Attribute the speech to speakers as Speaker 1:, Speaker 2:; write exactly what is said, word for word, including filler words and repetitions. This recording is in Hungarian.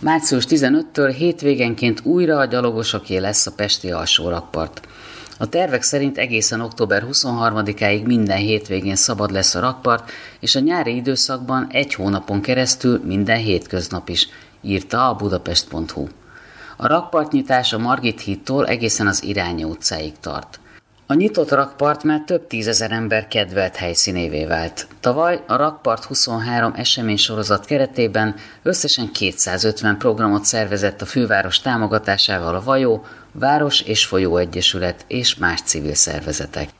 Speaker 1: március tizenötödikétől hétvégenként újra a gyalogosoké lesz a pesti alsórakpart. A tervek szerint egészen október huszonharmadikáig minden hétvégén szabad lesz a rakpart, és a nyári időszakban egy hónapon keresztül minden hétköznap is, írta a budapest pont hu. A rakpartnyitás a Margit hídtól egészen az Irányi utcáig tart. A nyitott rakpart már több tízezer ember kedvelt helyszínévé vált. Tavaly a Rakpart huszonhárom eseménysorozat keretében összesen kétszázötven programot szervezett a főváros támogatásával a Vajó, Város és Folyó Egyesület és más civil szervezetek.